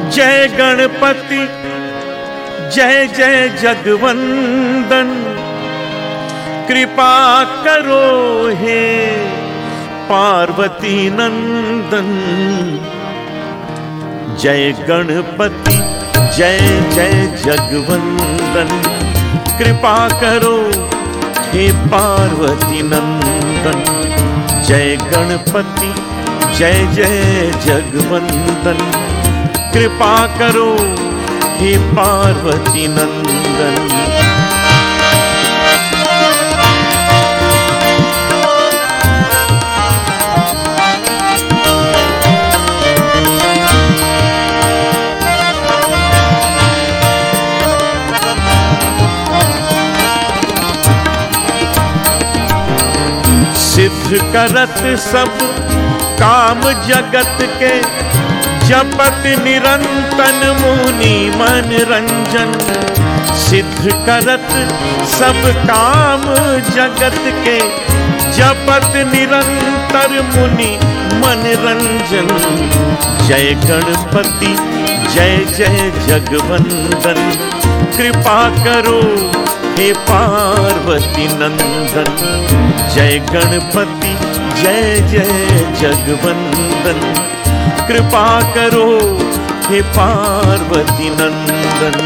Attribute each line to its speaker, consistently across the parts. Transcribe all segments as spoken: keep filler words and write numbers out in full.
Speaker 1: जय गणपति जय जय जगवंदन, कृपा करो हे पार्वती नंदन। जय गणपति जय जय जगवंदन, कृपा करो हे पार्वती नंदन। जय गणपति जय जय जगवंदन, कृपा करो हे पार्वती नंदन। सिद्ध करत सब काम जगत के, जपत निरंतन मुनि मन रंजन। सिद्ध करत सब काम जगत के, जपत निरंतर मुनि मन रंजन। जय गणपति जय जय जगवंदन, कृपा करो हे पार्वती नंदन। जय गणपति जय जय जगवंदन, कृपा करो हे पार्वती नंदन।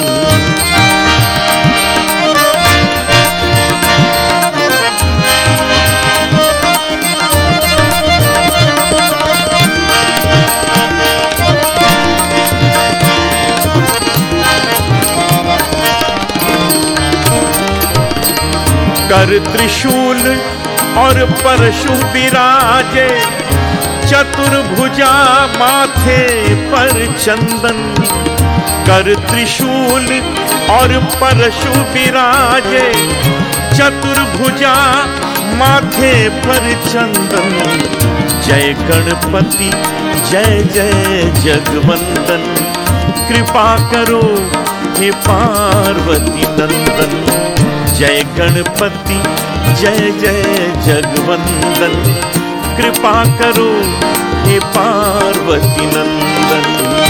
Speaker 1: कर त्रिशूल और परशु विराजे, चतुर्भुजा माथे पर चंदन। कर त्रिशूल और परशु विराजे, चतुर्भुजा माथे पर चंदन। जय गणपति जय जय जगवंदन, कृपा करो हे पार्वती नंदन। जय गणपति जय जय जगवंदन, कृपा करो हे पार्वती नंदन।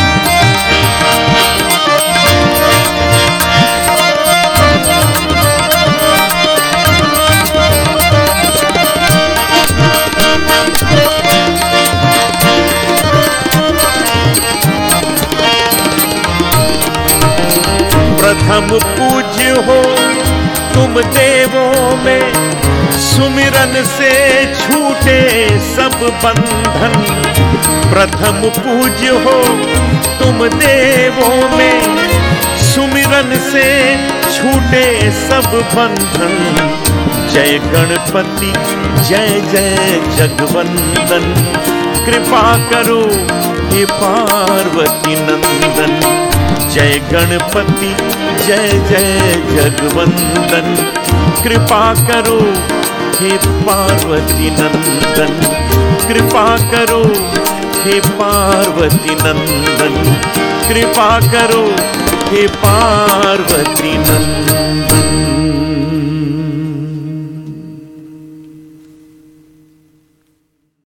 Speaker 1: प्रथम पूज्य हो तुम देवों में, सुमिरन से छूटे सब बंधन। प्रथम पूज्य हो तुम देवों में, सुमिरन से छूटे सब बंधन। जय गणपति जय जय जगवंदन, कृपा करो हे पार्वती नंदन। जय गणपति जय जय जगवंदन, कृपा करो हे पार्वती नंदन। कृपा करो हे पार्वती नंदन, कृपा करो हे पार्वती नंदन।